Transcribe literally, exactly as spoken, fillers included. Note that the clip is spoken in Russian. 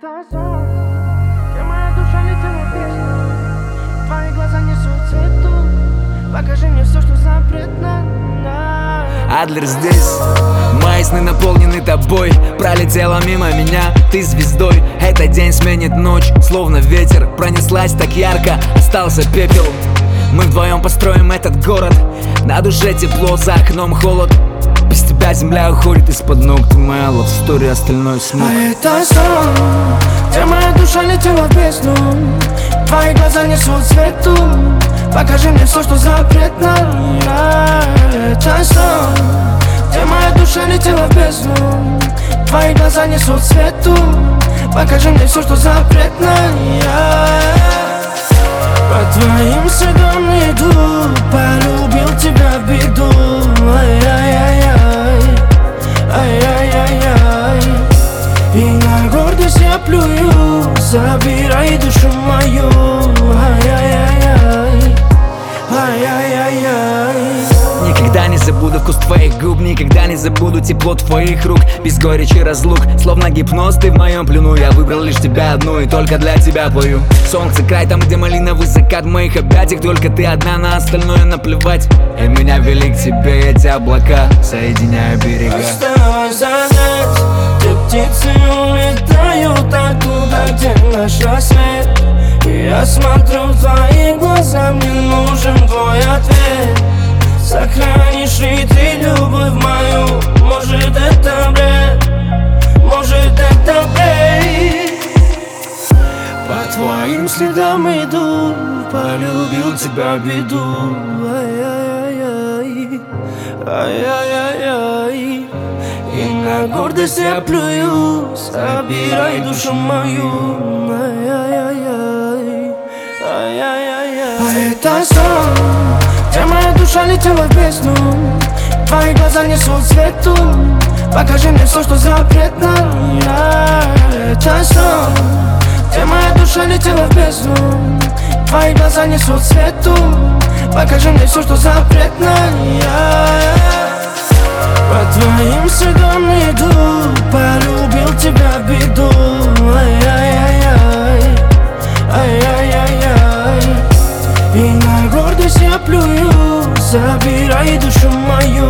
это сон, где моя душа летела в песню. Твои глаза несут цвету. Покажи мне все, что запретно. Адлер здесь, мои сны наполнены тобой. Пролетела мимо меня, ты звездой. Этот день сменит ночь, словно ветер. Пронеслась так ярко, остался пепел. Мы вдвоем построим этот город. На душе тепло, за окном холод. Без тебя земля уходит из-под ног. Ты моя love story, остальное смог. А это сон, где моя душа летела в бездну. Твои глаза несут свету. Покажи мне все, что запретно. Это сон, где моя душа летела в бездну. Твои глаза несут свету. Покажи мне все, что запретно. По твоим следам иду, полюбил тебя в беду. Ай-яй-яй-яй, ай-яй-яй-яй. И на гордость я плюю, забирай душу мою. Ай-яй-яй-яй, ай-яй-яй-яй. Никогда не забуду вкус твоих губ, никогда не забуду тепло твоих рук. Без горечи разлук, словно гипноз, ты в моем плену. Я выбрал лишь тебя одну и только для тебя пою. Солнце край, там где малиновый закат в моих объятиях. Только ты одна, на остальное наплевать. И меня вели к тебе эти облака, соединяя берега. Осталось задать, где птицы улетают оттуда, где наш рассвет. И я смотрю в твои глаза, мне нужен твой ответ. Сохранишь ли ты любовь мою? Может это бред, может это бред. По твоим следам иду, полюбил тебя в беду. Ай-яй-яй-яй, ай-яй-яй-яй. И на гордость я плюю, забирай душу мою. Ай-яй-яй-яй, ай-яй-яй-яй. А это сон, где моя душа летела в бездну. Твои глаза несут свету. Покажи мне все, что запретно. Это сон, где моя душа летела в бездну. Твои глаза несут свету. Покажи мне все, что запретно. По твоим следам иду, полюбил тебя в беду. Ай-яй-яй-яй, ай-яй-яй-яй. И на гордость я плюю, забирай душу мою.